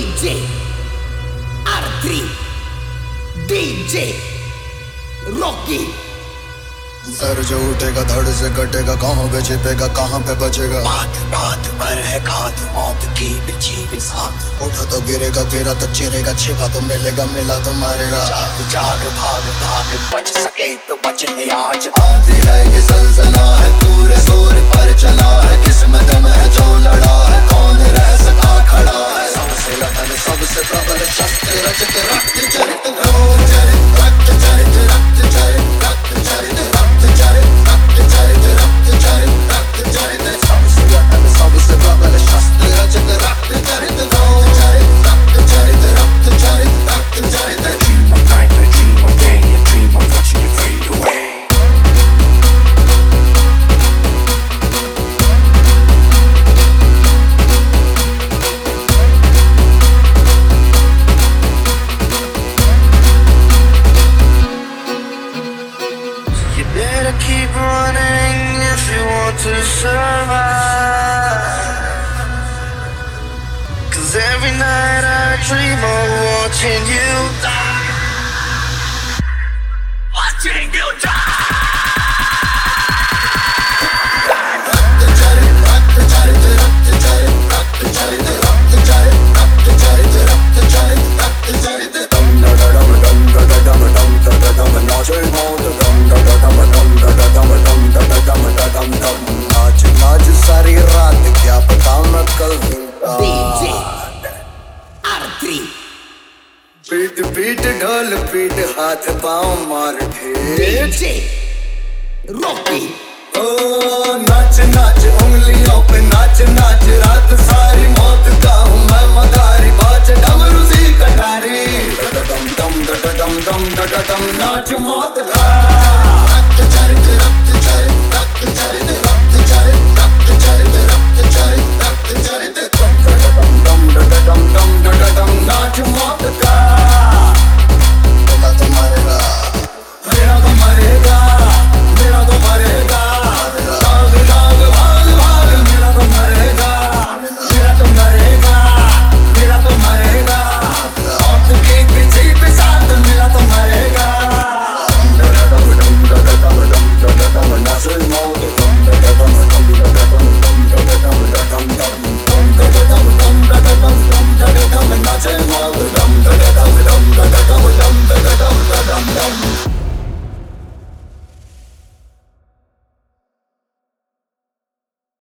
DJ R3 DJ Rocky sir जो उठेगा धड़ से कटेगा, कहाँ पे छिपेगा कहाँ पे बचेगा। बात बात पर है घात, मौत की बिछी साथ। उठा तो गिरेगा, गिरा तो चिरेगा, छिपा तो मिलेगा, मिला तो मारेगा। जाग जाग भाग भाग, बच सके तो बच ले आज। आती है ये सलसला है, पूरे जोर पर चला है, किस्मत में है जो लड़ा है, कौन रह सका खड़ा है। सबसे लड़न सबसे प्रबल शस्त्र रचित, रक्त चरित घोर चरित, रक्त चरित, रक्त चरित, रक्त चरित, रक्त चरित, रक्त चरित, रक्त चरित, रक्त चरित। सबसे लड़न सबसे प्रबल शस्त्र रचित, रक्त चरित घोर चरित, रक्त चरित, रक्त चरित, रक्त चरित। Dream of night, a dream of day, a dream of watching you fade away. You better keep running if you want to survive. 'Cause every night I dream of watching you die. Watching you die. सारी रात क्या पता मैं कल DJ R3 पीट पीट ढोल पीट, हाथ पाँव मार ठेठ। DJ Rocky ओ नाच नाच उंगलियों पे नाच नाच, रात सारी मौत का हूँ मैं मदारी, बाज डमरू सी कटारी। डम डम डम डम डम डम नाच मौत का। रक्त चरित, रक्त चरित, रक्त चरित, रक्त चरित, रक्त चरित, रक्त चरित, रक्त चरित। डम डम डम डम नाच मौत का। मेरा तो मरेगा, मेरा तो मरेगा, मेरा तो मरेगा। भाग भाग भाग भाग, मेरा तो मरेगा, मेरा तो मरेगा, मेरा तो मरेगा। मौत के पीछे पे साथ, मेरा तो मरेगा। नाचे मौत